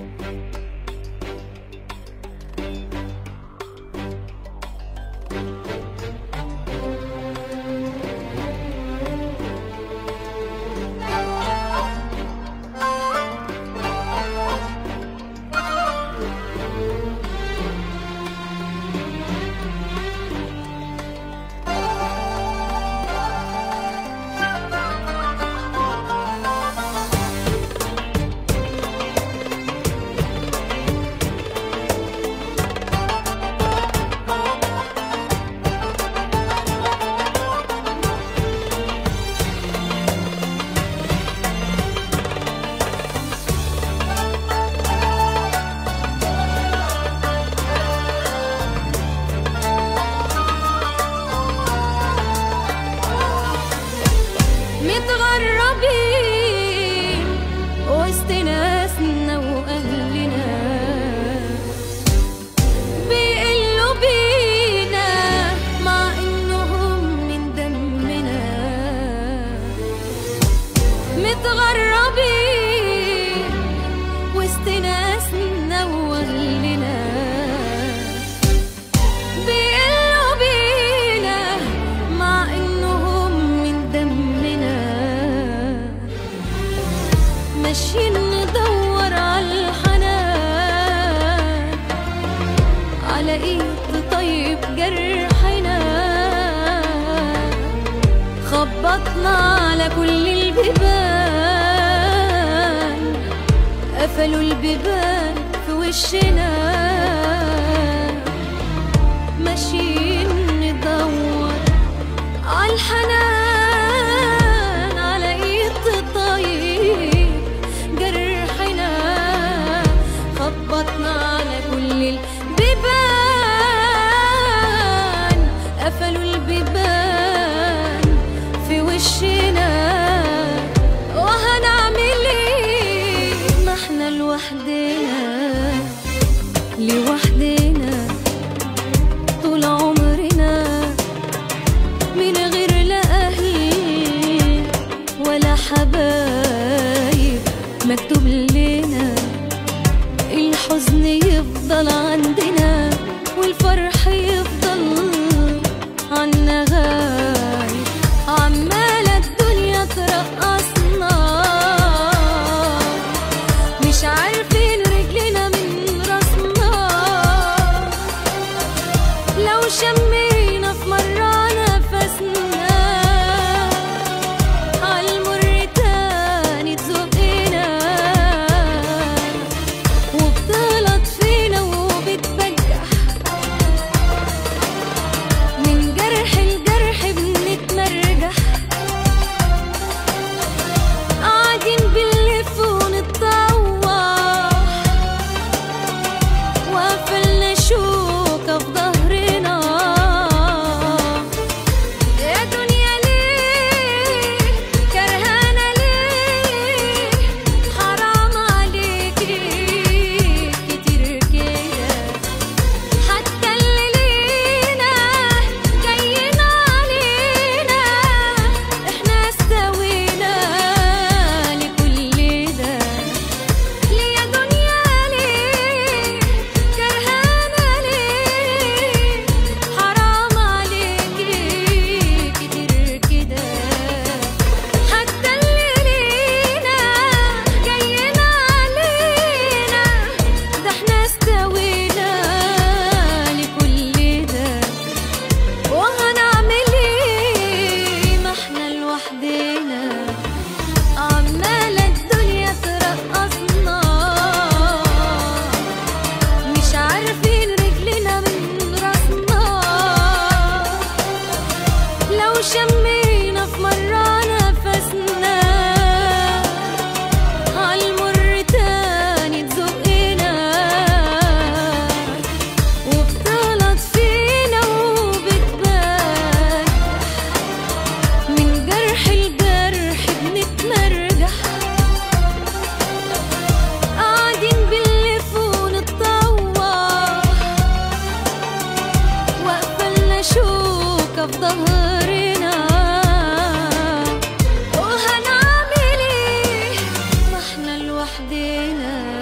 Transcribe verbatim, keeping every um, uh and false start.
متغربين وسط ناسنا وأهلنا، بيقلوا بينا مع إنهم من دمنا. متغربين وسط ناسنا وأهلنا، بيقلوا بينا مع إنهم من دمنا. ماشيين ندور عالحنان، على ايد تطيب جرحنا. خبطنا على كل البيبان، قفلوا البيبان في وشنا. ماشيين ندور عالحنان، على ايد تطيب جرحنا. خبطنا على كل البيبان، قفلوا البيبان في وشنا. وهنعمل ايه؟ ما احنا لوحدنا لوحدنا طول عمرنا، من غير لا أهل ولا حبايب. مكتوب لنا الحزن يفضل عندنا، والفرح يفضل عنا غايب. عمالة الدنيا ترقصنا، مش عارفين رجلنا من راسنا. لو شمينا في مرة نفسنا، عالمر تاني تزقنا. وبتغلط فينا وبتبجح، من جرح الجرح بنتمرجح. قاعدين بنلف ونتطوح، وقفلنا شوكة في ظهرنا. يا دنيا ليه كرهانة ليه؟ حرام عليكي كتير كده. حتى اللي لينا جايين علينا، احنا استوينا لكل ده. ليه يا دنيا ليه كرهانة ليه؟ حرام عليكي كتير كده. حتى اللي لينا جايين علينا، ده احنا استوينا لكل ده. وهنعمل ايه؟ ما احنا لوحدنا. عمالة الدنيا ترقصنا، مش عارفين رجلنا من راسنا. لو شمينا في مرة نفسنا، عالمر تاني تزقنا. وبتغلط فينا وبتبان، من جرح الجرح بنتمرجح. قاعدين بنلف ونتطوح، وقفلنا شوكة في ظهرنا. وهنعمل ايه؟ ما احنا لوحدنا.